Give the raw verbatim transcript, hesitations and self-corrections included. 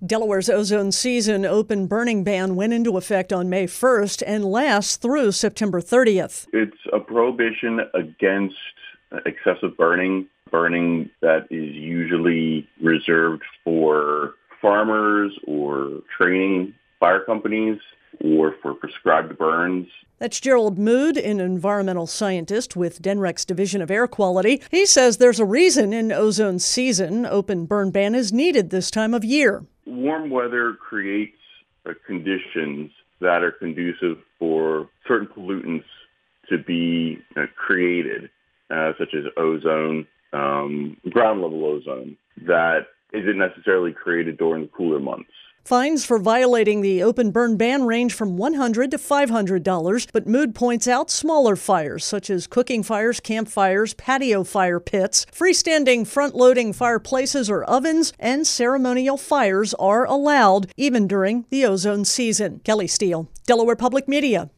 Delaware's ozone season open burning ban went into effect on May first and lasts through September thirtieth. It's a prohibition against excessive burning, burning that is usually reserved for farmers or training fire companies or for prescribed burns. That's Gerald Mood, an environmental scientist with DENREC's Division of Air Quality. He says there's a reason in ozone season open burn ban is needed this time of year. Warm weather creates uh, conditions that are conducive for certain pollutants to be uh, created, uh, such as ozone, um, ground level ozone, that isn't necessarily created during the cooler months. Fines for violating the open burn ban range from one hundred dollars to five hundred dollars, but Mood points out smaller fires, such as cooking fires, campfires, patio fire pits, freestanding front-loading fireplaces or ovens, and ceremonial fires are allowed, even during the ozone season. Kelly Steele, Delaware Public Media.